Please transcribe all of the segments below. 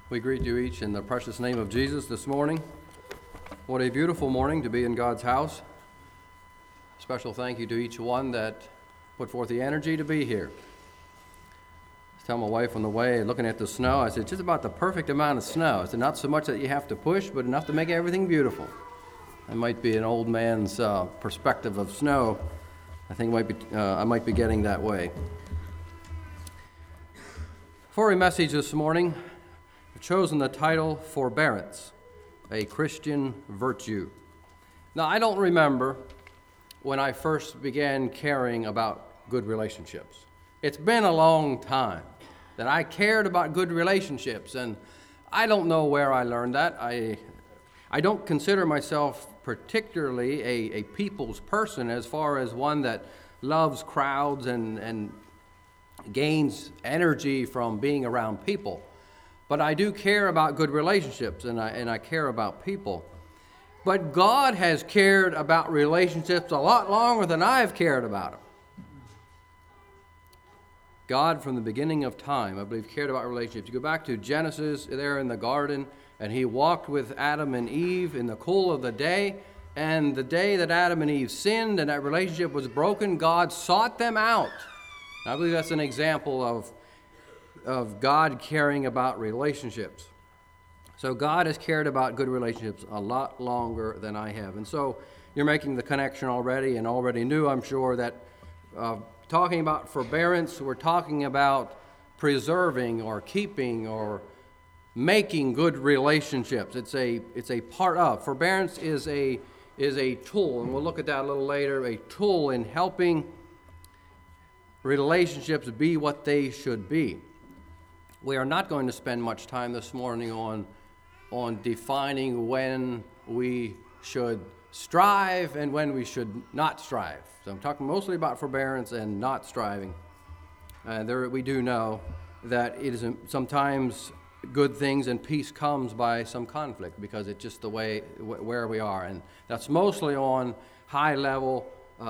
We greet you each in the precious name of Jesus this morning. What a beautiful morning to be in God's house. Special thank you to each one that put forth the energy to be here. I was telling my wife on the way, looking at the snow, I said, just about the perfect amount of snow. I said, not so much that you have to push, but enough to make everything beautiful. That might be an old man's perspective of snow. I think I might be getting that way. For a message this morning, I've chosen the title, Forbearance, a Christian Virtue. Now, I don't remember when I first began caring about good relationships. It's been a long time that I cared about good relationships, and I don't know where I learned that. I don't consider myself particularly a people's person as far as one that loves crowds and gains energy from being around people. But I do care about good relationships, and I care about people. But God has cared about relationships a lot longer than I've cared about them. God, from the beginning of time, I believe, cared about relationships. You go back to Genesis there in the garden, and he walked with Adam and Eve in the cool of the day. And the day that Adam and Eve sinned and that relationship was broken, God sought them out. I believe that's an example of God caring about relationships. So God has cared about good relationships a lot longer than I have. And so you're making the connection already and already knew, I'm sure, that talking about forbearance, we're talking about preserving or keeping or making good relationships. It's a part of. Forbearance is a tool, and we'll look at that a little later, a tool in helping relationships be what they should be. We are not going to spend much time this morning on defining when we should strive and when we should not strive. So I'm talking mostly about forbearance and not striving. We do know that it is sometimes good things and peace comes by some conflict because it's just the way where we are. And that's mostly on high-level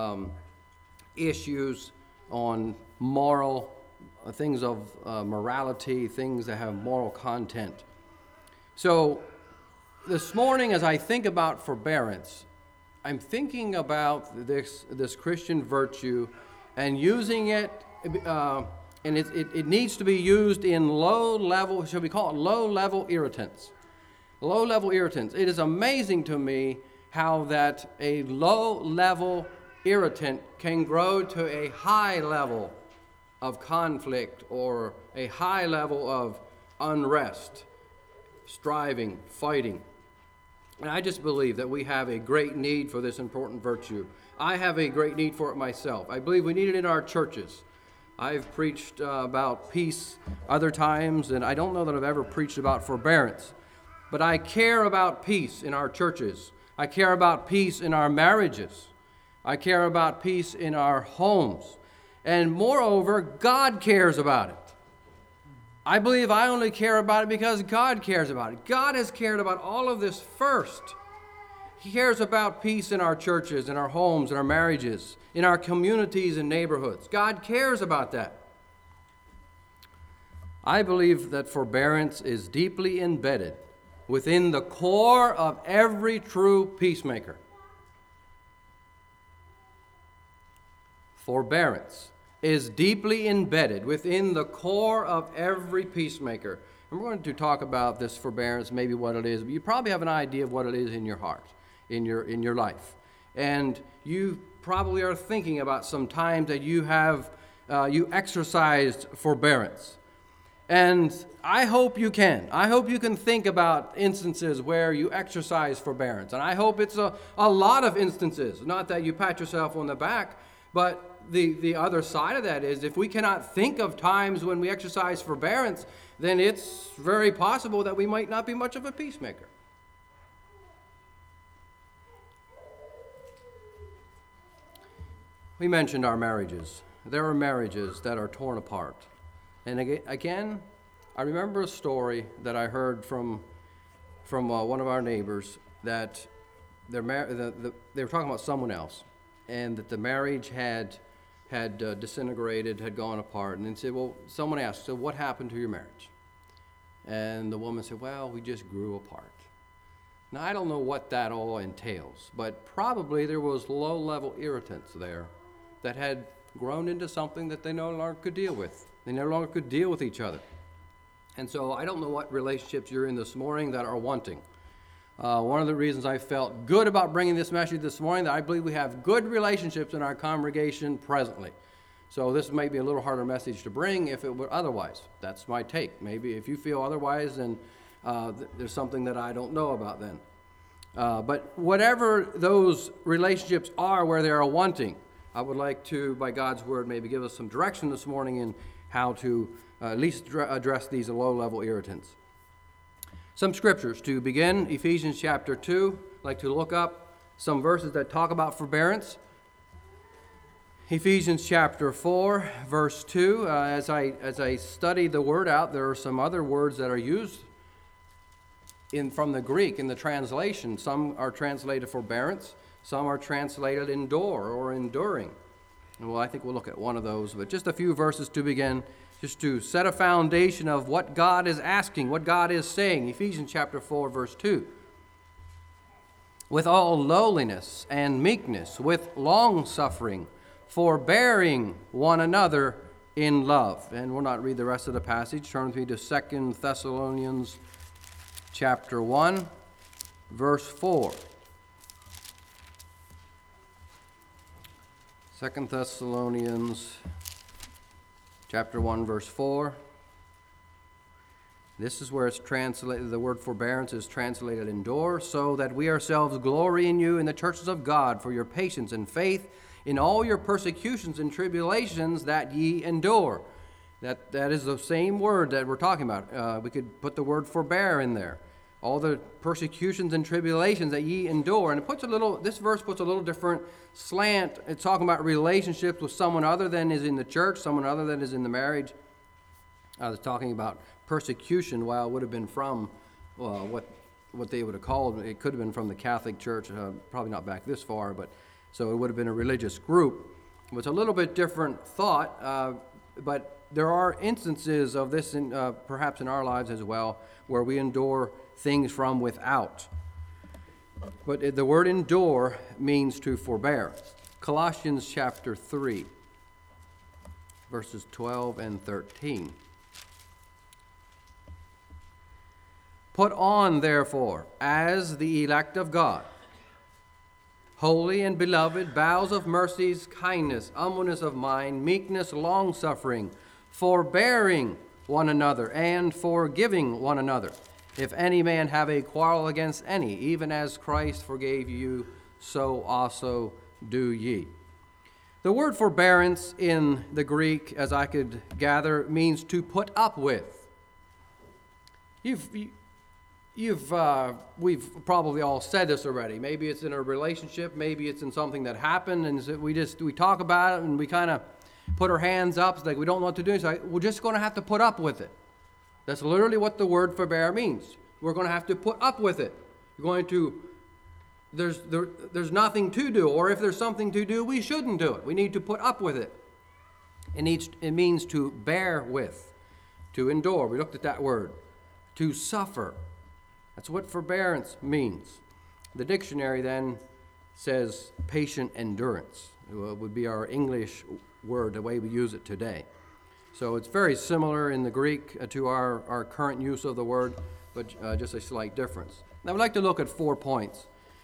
issues, on moral things of morality, things that have moral content. So this morning, as I think about forbearance, I'm thinking about this Christian virtue and using it, and it needs to be used in low-level, shall we call it low-level irritants. Low-level irritants. It is amazing to me how that a low-level irritant can grow to a high level of conflict or a high level of unrest, striving, fighting. And I just believe that we have a great need for this important virtue. I have a great need for it myself. I believe we need it in our churches. I've preached about peace other times, and I don't know that I've ever preached about forbearance. But I care about peace in our churches. I care about peace in our marriages. I care about peace in our homes. And moreover, God cares about it. I believe I only care about it because God cares about it. God has cared about all of this first. He cares about peace in our churches, in our homes, in our marriages, in our communities and neighborhoods. God cares about that. I believe that forbearance is deeply embedded within the core of every true peacemaker. Forbearance is deeply embedded within the core of every peacemaker. And we're going to talk about this forbearance, maybe what it is, but you probably have an idea of what it is in your heart, in your life. And you probably are thinking about some times that you exercised forbearance. And I hope you can. I hope you can think about instances where you exercise forbearance. And I hope it's a lot of instances, not that you pat yourself on the back, but the other side of that is if we cannot think of times when we exercise forbearance, then it's very possible that we might not be much of a peacemaker. We mentioned our marriages. There are marriages that are torn apart. And again, I remember a story that I heard from one of our neighbors that they were talking about someone else, and that the marriage had disintegrated, had gone apart. And they said, well, someone asked, so what happened to your marriage? And the woman said, well, we just grew apart. Now, I don't know what that all entails, but probably there was low-level irritants there that had grown into something that they no longer could deal with. They no longer could deal with each other. And so I don't know what relationships you're in this morning that are wanting. One of the reasons I felt good about bringing this message this morning, that I believe we have good relationships in our congregation presently. So this may be a little harder message to bring if it were otherwise. That's my take. Maybe if you feel otherwise, then there's something that I don't know about then. But whatever those relationships are where they are wanting, I would like to, by God's word, maybe give us some direction this morning in how to at least address these low-level irritants. Some scriptures to begin. Ephesians chapter 2. I'd like to look up some verses that talk about forbearance. Ephesians chapter 4, verse 2. As I study the word out, there are some other words that are used from the Greek in the translation. Some are translated forbearance. Some are translated endure or enduring. And well, I think we'll look at one of those, but just a few verses to begin, just to set a foundation of what God is asking, what God is saying. Ephesians chapter 4, verse 2. With all lowliness and meekness, with long-suffering, forbearing one another in love. And we'll not read the rest of the passage. Turn with me to 2 Thessalonians chapter 1, verse 4. 2 Thessalonians chapter 1, verse 4. This is where it's translated, the word forbearance is translated endure, so that we ourselves glory in you in the churches of God for your patience and faith in all your persecutions and tribulations that ye endure. That is the same word that we're talking about. We could put the word forbear in there. All the persecutions and tribulations that ye endure. And this verse puts a little different slant. It's talking about relationships with someone other than is in the church, someone other than is in the marriage. It's talking about persecution, while it would have been from what they would have called, it could have been from the Catholic Church, probably not back this far, but so it would have been a religious group. It's a little bit different thought, but there are instances of this, perhaps in our lives as well, where we endure things from without. But the word endure means to forbear. Colossians chapter 3, verses 12 and 13. Put on, therefore, as the elect of God, holy and beloved, bowels of mercies, kindness, humbleness of mind, meekness, long-suffering, forbearing one another, and forgiving one another. If any man have a quarrel against any, even as Christ forgave you, so also do ye. The word forbearance in the Greek, as I could gather, means to put up with. We've probably all said this already. Maybe it's in a relationship, maybe it's in something that happened, and we talk about it and we kind of put our hands up. It's like we don't know what to do. It's like we're just going to have to put up with it. That's literally what the word forbear means. We're going to have to put up with it. There's nothing to do, or if there's something to do, we shouldn't do it. We need to put up with it. It means to bear with, to endure. We looked at that word. To suffer. That's what forbearance means. The dictionary then says patient endurance. It would be our English word, the way we use it today. So it's very similar in the Greek to our current use of the word, but just a slight difference. Now I'd like to look at 4 points.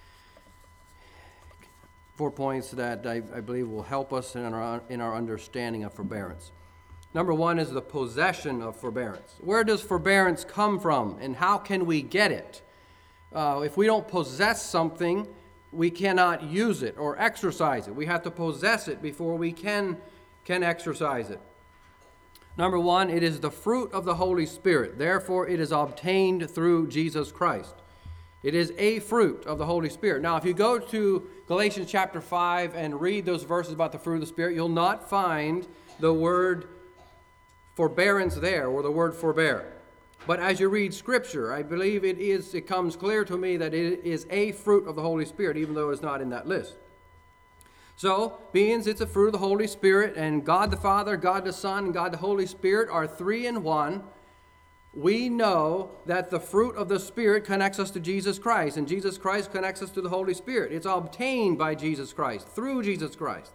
4 points that I believe will help us in our understanding of forbearance. Number 1 is the possession of forbearance. Where does forbearance come from, and how can we get it? If we don't possess something, we cannot use it or exercise it. We have to possess it before we can exercise it. Number 1, it is the fruit of the Holy Spirit. Therefore, it is obtained through Jesus Christ. It is a fruit of the Holy Spirit. Now, if you go to Galatians chapter 5 and read those verses about the fruit of the Spirit, you'll not find the word forbearance there, or the word forbear. But as you read Scripture, I believe it comes clear to me that it is a fruit of the Holy Spirit, even though it's not in that list. So, being it's a fruit of the Holy Spirit, and God the Father, God the Son, and God the Holy Spirit are 3 in 1, we know that the fruit of the Spirit connects us to Jesus Christ, and Jesus Christ connects us to the Holy Spirit. It's obtained by Jesus Christ, through Jesus Christ.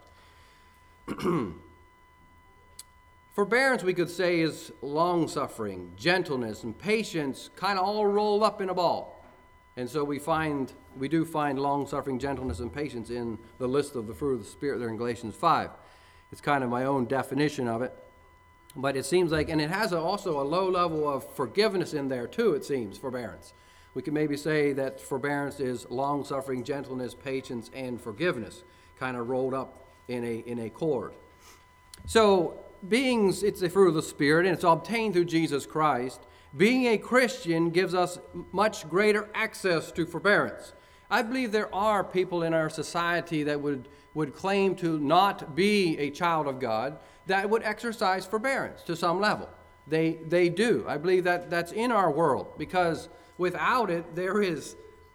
Forbearance, we could say, is long-suffering, gentleness, and patience kind of all rolled up in a ball. And so we do find long-suffering, gentleness, and patience in the list of the fruit of the Spirit there in Galatians 5. It's kind of my own definition of it. But it seems like, and it has also a low level of forgiveness in there too, it seems, forbearance. We can maybe say that forbearance is long-suffering, gentleness, patience, and forgiveness, kind of rolled up in a chord. So, it's the fruit of the Spirit, and it's obtained through Jesus Christ. Being a Christian gives us much greater access to forbearance. I believe there are people in our society that would claim to not be a child of God that would exercise forbearance to some level. They do. I believe that that's in our world, because without it, there's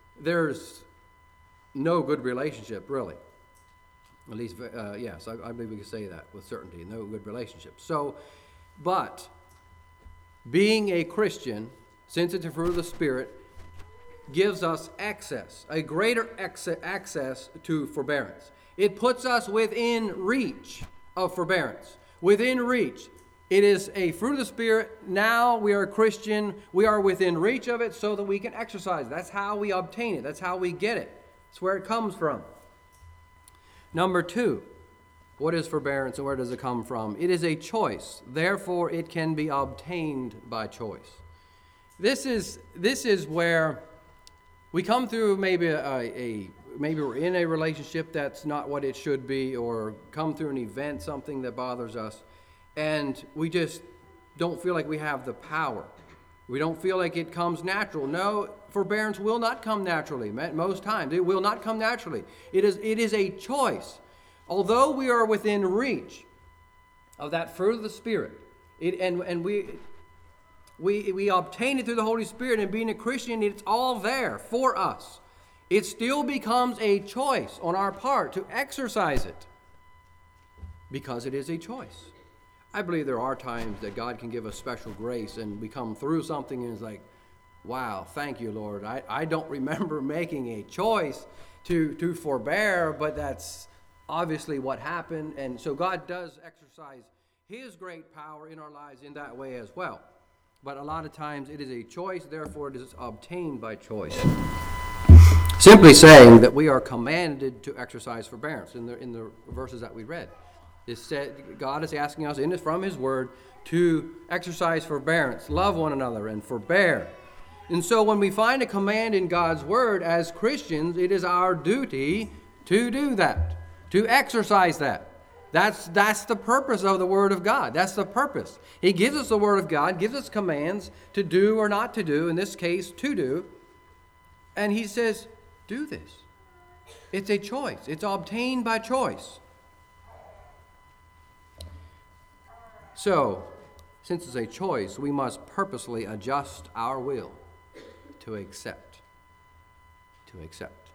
no good relationship, really. At least, yes, I believe we can say that with certainty. No good relationship. So, but being a Christian, since it's a fruit of the Spirit, gives us access, a greater access to forbearance. It puts us within reach of forbearance. Within reach. It is a fruit of the Spirit. Now we are a Christian. We are within reach of it so that we can exercise it. That's how we obtain it. That's how we get it. That's where it comes from. Number 2, what is forbearance and where does it come from? It is a choice. Therefore, it can be obtained by choice. This is where we come through maybe maybe we're in a relationship that's not what it should be, or come through an event, something that bothers us, and we just don't feel like we have the power. We don't feel like it comes natural. No, forbearance will not come naturally. Most times, it will not come naturally. It is a choice. Although we are within reach of that fruit of the Spirit, and we obtain it through the Holy Spirit, and being a Christian, it's all there for us. It still becomes a choice on our part to exercise it, because it is a choice. I believe there are times that God can give us special grace, and we come through something and it's like, wow, thank you, Lord. I don't remember making a choice to forbear, but that's obviously what happened. And so God does exercise His great power in our lives in that way as well. But a lot of times it is a choice, therefore it is obtained by choice. Simply saying that we are commanded to exercise forbearance in the verses that we read. It said God is asking us from His Word to exercise forbearance, love one another, and forbear. And so when we find a command in God's Word as Christians, it is our duty to do that, to exercise that. That's the purpose of the Word of God. That's the purpose. He gives us the Word of God, gives us commands to do or not to do, in this case, to do. And He says, do this. It's a choice. It's obtained by choice. So, since it's a choice, we must purposely adjust our will to accept. To accept.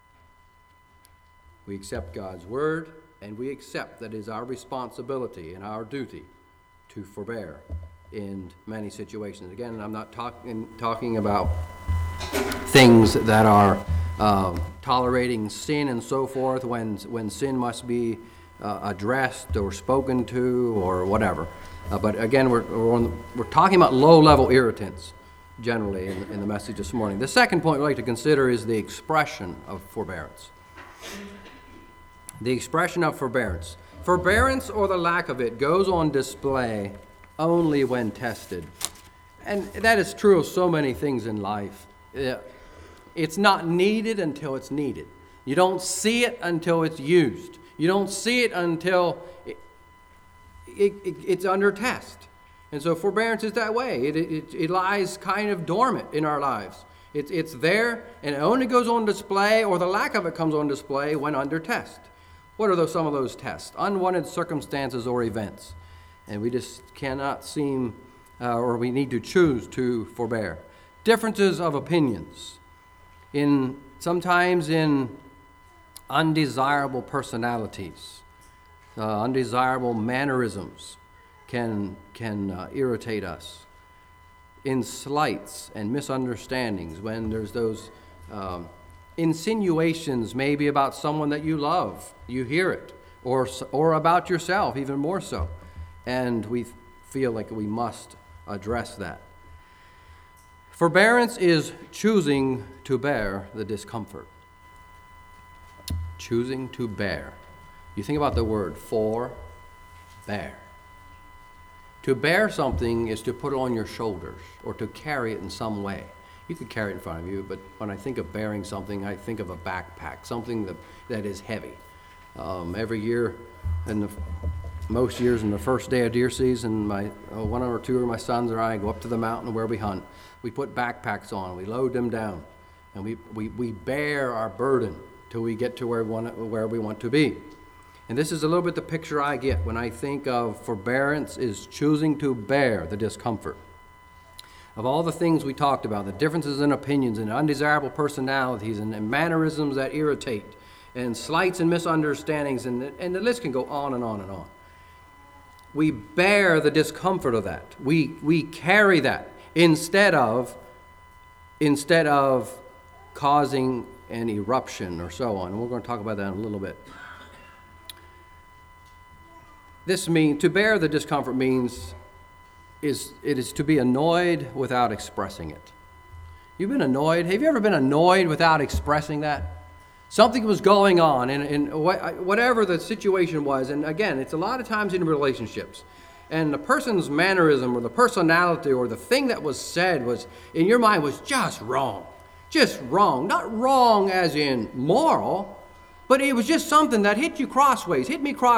We accept God's Word, and we accept that it is our responsibility and our duty to forbear in many situations. Again, I'm not talking about things that are tolerating sin and so forth when sin must be addressed or spoken to or whatever. But again, we're talking about low-level irritants generally in the message this morning. The second point we'd like to consider is the expression of forbearance. The expression of forbearance. Forbearance, or the lack of it, goes on display only when tested. And that is true of so many things in life. It's not needed until it's needed. You don't see it until it's used. You don't see it until it's under test. And so forbearance is that way. It lies kind of dormant in our lives. It's there, and it only goes on display, or the lack of it comes on display when under test. What are some of those tests? Unwanted circumstances or events. And we just cannot seem, or we need to choose to forbear. Differences of opinions. Sometimes in undesirable personalities, undesirable mannerisms can irritate us. in slights and misunderstandings, when there's those insinuations maybe about someone that you love, you hear it, or about yourself, even more so, and we feel like we must address that. Forbearance is choosing to bear the discomfort. Choosing to bear. You think about the word bear. To bear something is to put it on your shoulders or to carry it in some way. You could carry it in front of you, but when I think of bearing something, I think of a backpack, something that is heavy. Every year, most years in the first day of deer season, one or two of my sons or I go up to the mountain where we hunt. We put backpacks on, we load them down, and we bear our burden till we get to where we want to be. And this is a little bit the picture I get when I think of forbearance is choosing to bear the discomfort. Of all the things we talked about, the differences in opinions and undesirable personalities and mannerisms that irritate, and slights and misunderstandings, and the list can go on and on and on. We bear the discomfort of that. We carry that instead of causing an eruption or so on. And we're going to talk about that in a little bit. To bear the discomfort means it is to be annoyed without expressing it. You've been annoyed? Have you ever been annoyed without expressing that? Something was going on, and whatever the situation was, and again, it's a lot of times in relationships, and the person's mannerism or the personality or the thing that was said was, in your mind, was just wrong. Just wrong. Not wrong as in moral, but it was just something that hit me crossways.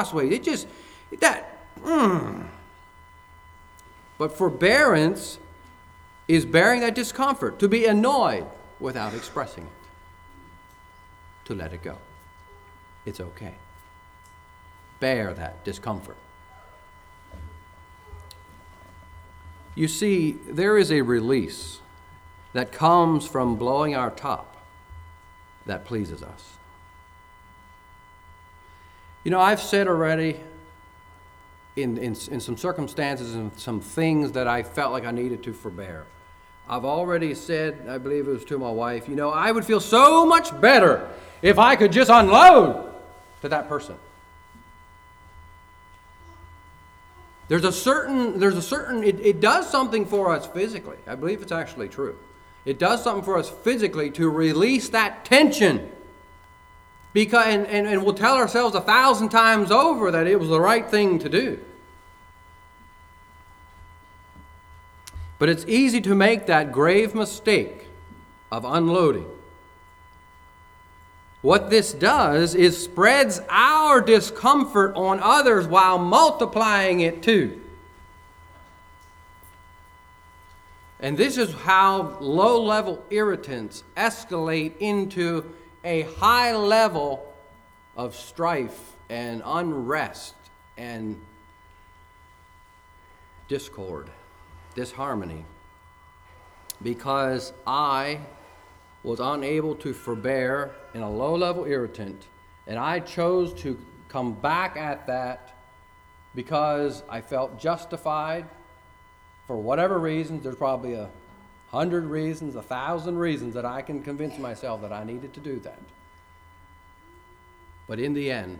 But forbearance is bearing that discomfort, to be annoyed without expressing it, to let it go. It's okay. Bear that discomfort. You see, there is a release that comes from blowing our top that pleases us. You know, I've said already in some circumstances and some things that I felt like I needed to forbear. I've already said, I believe it was to my wife, I would feel so much better if I could just unload to that person. It does something for us physically. I believe it's actually true. It does something for us physically to release that tension. And we'll tell ourselves 1,000 times over that it was the right thing to do. But it's easy to make that grave mistake of unloading. What this does is spreads our discomfort on others while multiplying it too. And this is how low-level irritants escalate into a high level of strife and unrest and discord, disharmony, because I was unable to forbear in a low-level irritant, and I chose to come back at that because I felt justified for whatever reasons. There's probably 100 reasons, 1,000 reasons that I can convince myself that I needed to do that. But in the end,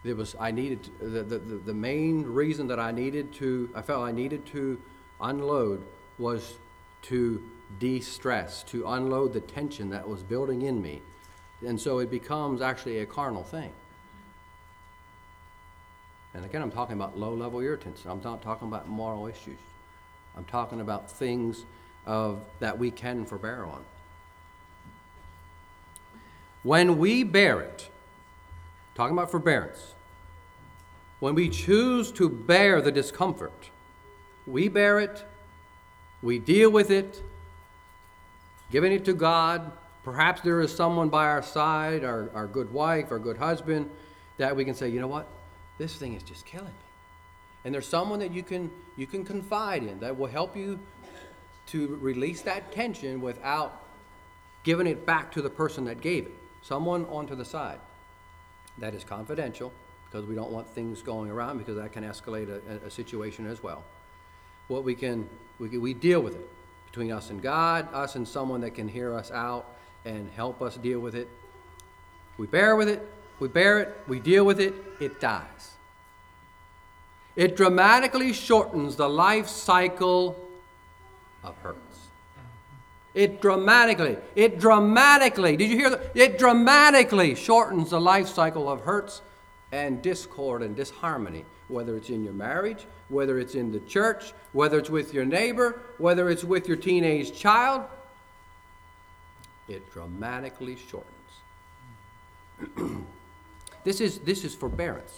the main reason that I felt I needed to unload was to de-stress, to unload the tension that was building in me. And so it becomes actually a carnal thing. And again, I'm talking about low-level irritants. I'm not talking about moral issues. I'm talking about things that we can forbear on. When we bear it, talking about forbearance, when we choose to bear the discomfort, we bear it, we deal with it, giving it to God. Perhaps there is someone by our side, our good wife, our good husband, that we can say, you know what, this thing is just killing me. And there's someone that you can confide in that will help you to release that tension without giving it back to the person that gave it. Someone onto the side. That is confidential, because we don't want things going around, because that can escalate a situation as well. We deal with it. between us and God, us and someone that can hear us out and help us deal with it. We bear with it, we bear it, we deal with it, it dies. It dramatically shortens the life cycle of hurts. It dramatically, did you hear that? It dramatically shortens the life cycle of hurts and discord and disharmony, whether it's in your marriage, whether it's in the church, whether it's with your neighbor, whether it's with your teenage child. It dramatically shortens. This is forbearance.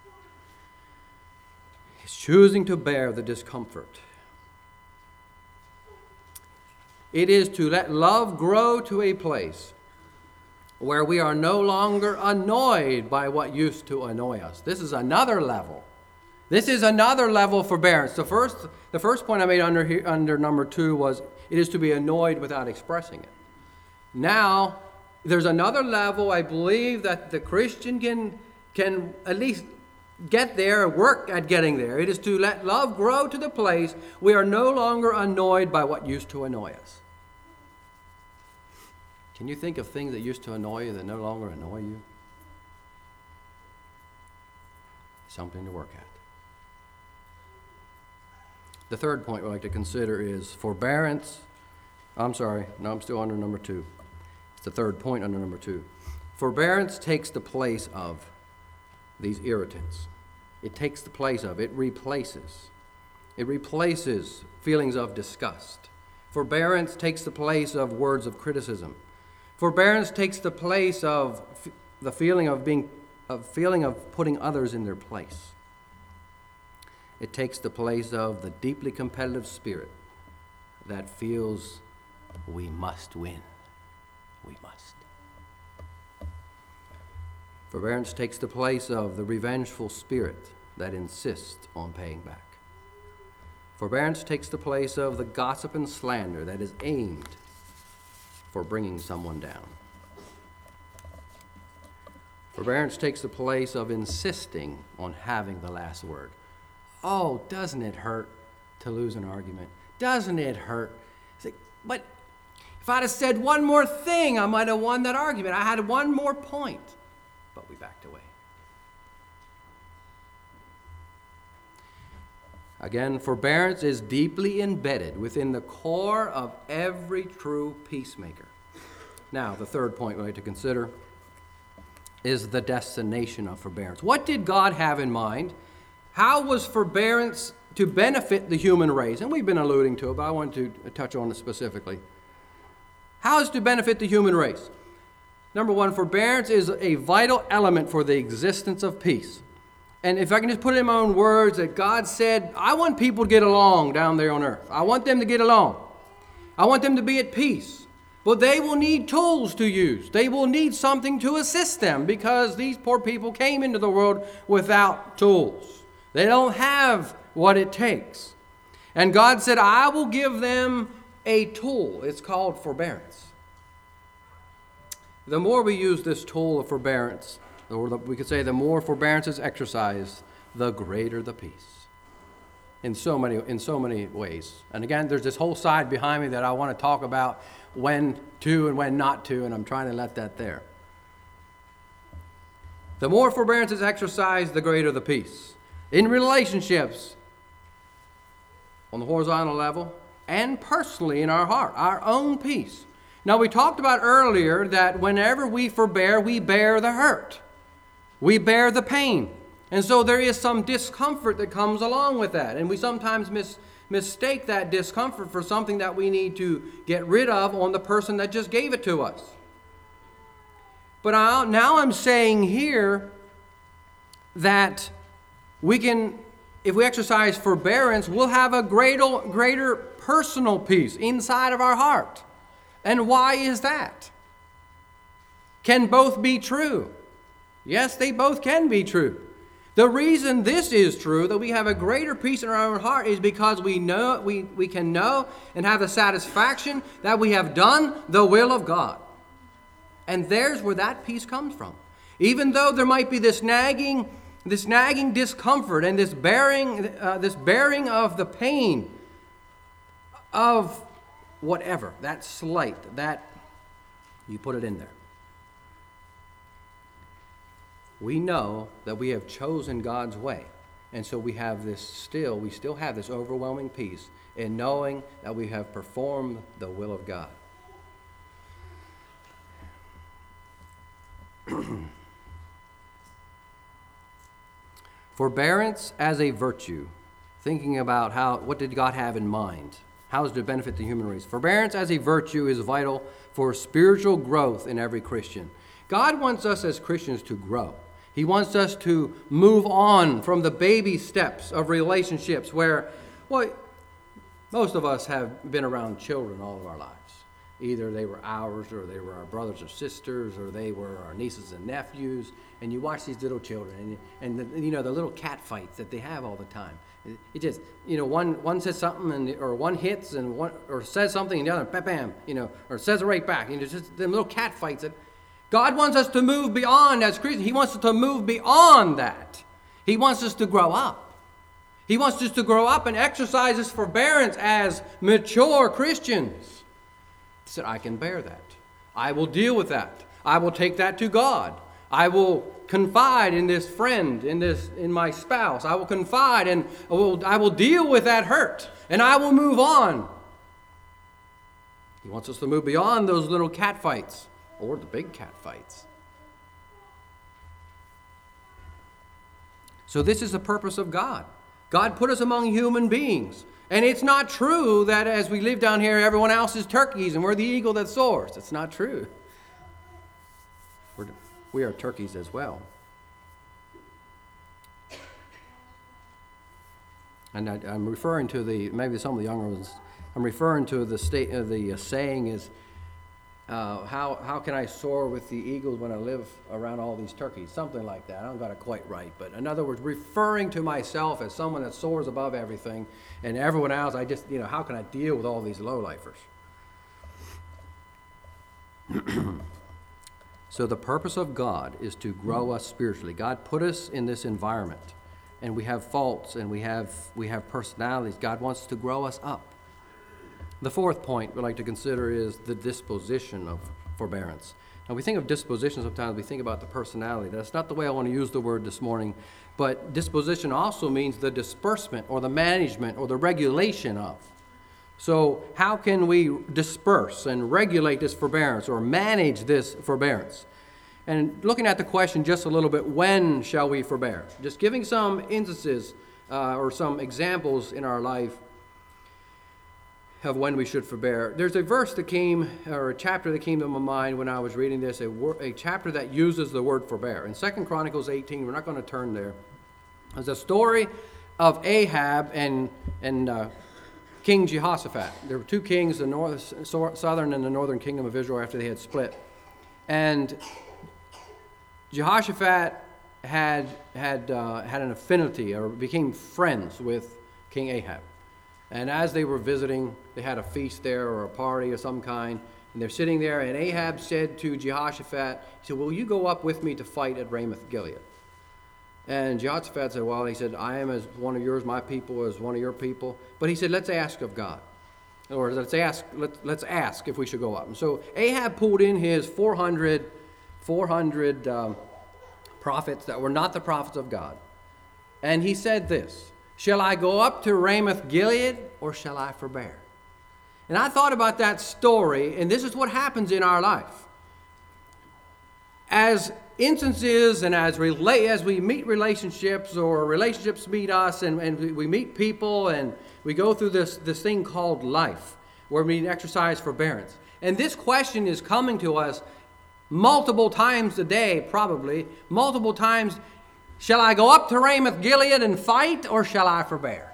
It's choosing to bear the discomfort. It is to let love grow to a place where we are no longer annoyed by what used to annoy us. This is another level. This is another level of forbearance. The first point I made under number 2 was it is to be annoyed without expressing it. Now, there's another level I believe that the Christian can at least get there, work at getting there. It is to let love grow to the place we are no longer annoyed by what used to annoy us. Can you think of things that used to annoy you that no longer annoy you? Something to work at. The third point we'd like to consider is forbearance. I'm still under number 2. It's the third point under number 2. Forbearance takes the place of these irritants. It takes the place of, it replaces feelings of disgust. Forbearance takes the place of words of criticism. Forbearance takes the place of the feeling of putting others in their place. It takes the place of the deeply competitive spirit that feels we must win. We must. Forbearance takes the place of the revengeful spirit that insists on paying back. Forbearance takes the place of the gossip and slander that is aimed for bringing someone down. Forbearance takes the place of insisting on having the last word. Oh, doesn't it hurt to lose an argument? Doesn't it hurt? But if I'd have said one more thing, I might have won that argument. I had one more point. But we backed away. Again, forbearance is deeply embedded within the core of every true peacemaker. Now, the third point we'd like to consider is the destination of forbearance. What did God have in mind? How was forbearance to benefit the human race? And we've been alluding to it, but I want to touch on it specifically. How is it to benefit the human race? Number 1, forbearance is a vital element for the existence of peace. And if I can just put it in my own words, that God said, I want people to get along down there on earth. I want them to get along. I want them to be at peace. But they will need tools to use. They will need something to assist them because these poor people came into the world without tools. They don't have what it takes. And God said, I will give them a tool. It's called forbearance. The more we use this tool of forbearance, or we could say the more forbearance is exercised, the greater the peace. In so many ways. And again, there's this whole side behind me that I want to talk about when to and when not to, and I'm trying to let that there. The more forbearance is exercised, the greater the peace. In relationships, on the horizontal level, and personally in our heart, our own peace. Now, we talked about earlier that whenever we forbear, we bear the hurt. We bear the pain. And so there is some discomfort that comes along with that. And we sometimes mistake that discomfort for something that we need to get rid of on the person that just gave it to us. But now I'm saying here that we can, if we exercise forbearance, we'll have a greater personal peace inside of our heart. And why is that? Can both be true? Yes, they both can be true. The reason this is true, that we have a greater peace in our own heart, is because we know we can know and have the satisfaction that we have done the will of God. And there's where that peace comes from. Even though there might be this nagging discomfort and this bearing of the pain of whatever, that slight, that you put it in there. We know that we have chosen God's way. And so we still have this overwhelming peace in knowing that we have performed the will of God. Forbearance as a virtue. Thinking about what did God have in mind? How is it to benefit the human race? Forbearance as a virtue is vital for spiritual growth in every Christian. God wants us as Christians to grow. He wants us to move on from the baby steps of relationships where, most of us have been around children all of our lives. Either they were ours, or they were our brothers or sisters, or they were our nieces and nephews. And you watch these little children, and the little cat fights that they have all the time. It just, one says something, or one hits, or says something, and the other, bam, or says it right back. Just them little cat fights that God wants us to move beyond as Christians. He wants us to move beyond that. He wants us to grow up. He wants us to grow up and exercise this forbearance as mature Christians. He said, I can bear that. I will deal with that. I will take that to God. I will confide in this friend, in my spouse. I will confide, and I will deal with that hurt, and I will move on. He wants us to move beyond those little cat fights or the big cat fights. So this is the purpose of God. God put us among human beings. And it's not true that as we live down here, everyone else is turkeys and we're the eagle that soars. It's not true. We are turkeys as well. And I'm referring to maybe some of the younger ones, I'm referring to the saying is, how can I soar with the eagles when I live around all these turkeys? Something like that. I don't got it quite right. But in other words, referring to myself as someone that soars above everything and everyone else, I just, how can I deal with all these lowlifers? So the purpose of God is to grow us spiritually. God put us in this environment, and we have faults, and we have personalities. God wants to grow us up. The fourth point we'd like to consider is the disposition of forbearance. Now, we think of disposition sometimes, we think about the personality. That's not the way I want to use the word this morning, but disposition also means the disbursement or the management or the regulation of. So how can we disperse and regulate this forbearance or manage this forbearance? And looking at the question just a little bit, when shall we forbear? Just giving some instances or some examples in our life of when we should forbear. There's a verse that came, or a chapter that came to my mind when I was reading this, a chapter that uses the word forbear. In 2 Chronicles 18, we're not going to turn there. There's a story of Ahab and King Jehoshaphat. There were two kings, the southern and the northern kingdom of Israel, after they had split. And Jehoshaphat had an affinity, or became friends with King Ahab. And as they were visiting, they had a feast there or a party of some kind, and they're sitting there, and Ahab said to Jehoshaphat, he said, will you go up with me to fight at Ramoth Gilead? And Jehoshaphat said, well, he said, I am as one of yours, my people as one of your people. But he said, let's ask of God. Or let's ask if we should go up. And so Ahab pulled in his 400 prophets that were not the prophets of God. And he said this, shall I go up to Ramoth Gilead, or shall I forbear? And I thought about that story, and this is what happens in our life. As instances and as we meet relationships, or relationships meet us, and we meet people, and we go through this thing called life, where we exercise forbearance. And this question is coming to us multiple times a day, probably, multiple times. Shall I go up to Ramoth Gilead and fight, or shall I forbear?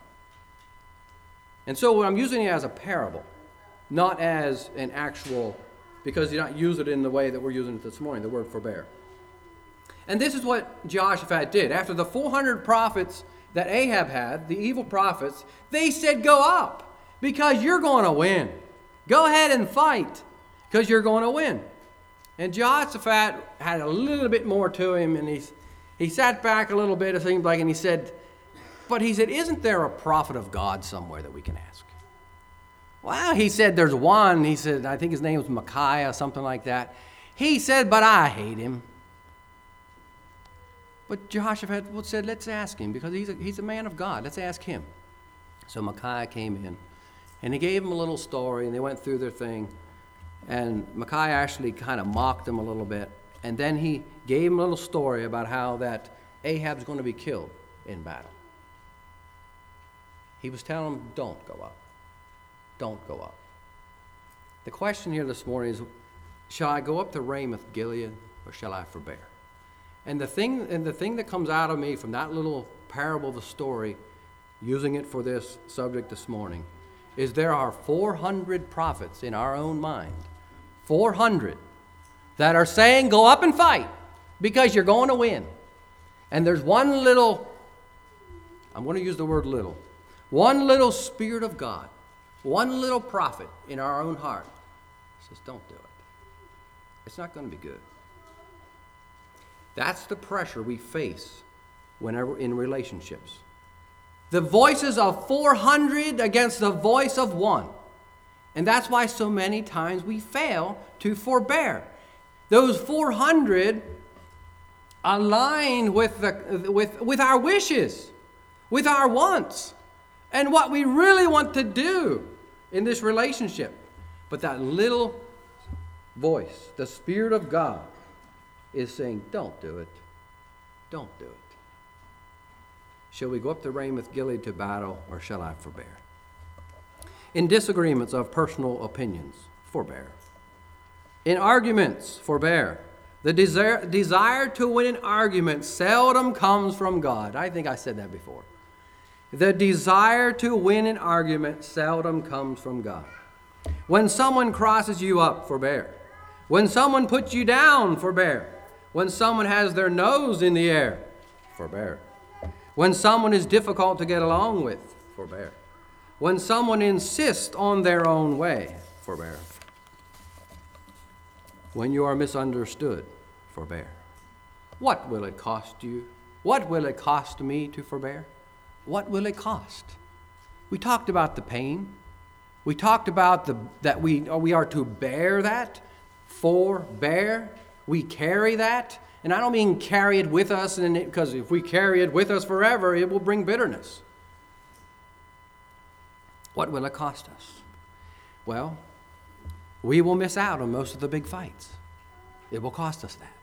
And so I'm using it as a parable, not as an actual, because you're not using it in the way that we're using it this morning, the word forbear. And this is what Jehoshaphat did. After the 400 prophets that Ahab had, the evil prophets, they said, go up, because you're going to win. Go ahead and fight, because you're going to win. And Jehoshaphat had a little bit more to him, and he sat back a little bit, it seemed like, and he said, isn't there a prophet of God somewhere that we can ask? Well, he said, there's one. He said, I think his name was Micaiah, something like that. He said, but I hate him. But Jehoshaphat said, let's ask him, because he's a man of God. Let's ask him. So Micaiah came in, and he gave him a little story, and they went through their thing. And Micaiah actually kind of mocked him a little bit. And then he gave him a little story about how that Ahab's going to be killed in battle. He was telling him, don't go up. Don't go up. The question here this morning is, shall I go up to Ramoth Gilead, or shall I forbear? And the thing that comes out of me from that little parable, the story, using it for this subject this morning, is there are 400 prophets in our own mind, 400, that are saying, go up and fight, because you're going to win. And there's one little, I'm going to use the word little, one little Spirit of God, one little prophet in our own heart says, don't do it. It's not going to be good. That's the pressure we face whenever in relationships. The voices of 400 against the voice of one. And that's why so many times we fail to forbear. Those 400 aligned with our wishes, with our wants, and what we really want to do in this relationship. But that little voice, the Spirit of God, is saying, don't do it. Don't do it. Shall we go up to Ramoth Gilead to battle, or shall I forbear? In disagreements of personal opinions, forbear. In arguments, forbear. The desire to win an argument seldom comes from God. I think I said that before. The desire to win an argument seldom comes from God. When someone crosses you up, forbear. When someone puts you down, forbear. When someone has their nose in the air, forbear. When someone is difficult to get along with, forbear. When someone insists on their own way, forbear. When you are misunderstood, forbear. What will it cost you? What will it cost me to forbear? What will it cost? We talked about the pain. We talked about that we are to bear that, forbear. We carry that. And I don't mean carry it with us, because if we carry it with us forever, it will bring bitterness. What will it cost us? Well, we will miss out on most of the big fights. It will cost us that.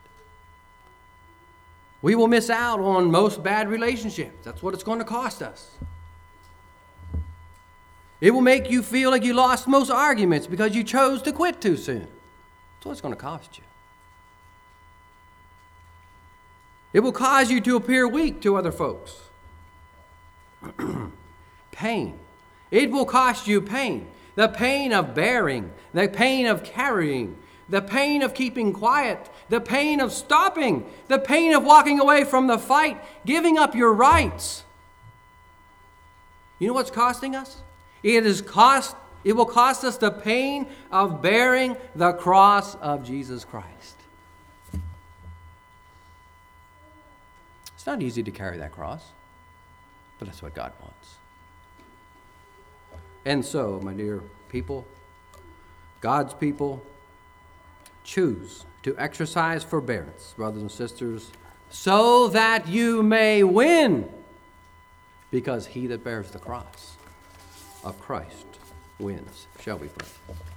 We will miss out on most bad relationships. That's what it's going to cost us. It will make you feel like you lost most arguments because you chose to quit too soon. That's what it's going to cost you. It will cause you to appear weak to other folks. Pain. It will cost you pain. The pain of bearing, the pain of carrying, the pain of keeping quiet, the pain of stopping, the pain of walking away from the fight, giving up your rights. You know what's costing us? It will cost us the pain of bearing the cross of Jesus Christ. It's not easy to carry that cross, but that's what God wants. And so, my dear people, God's people, choose to exercise forbearance, brothers and sisters, so that you may win, because he that bears the cross of Christ wins. Shall we pray?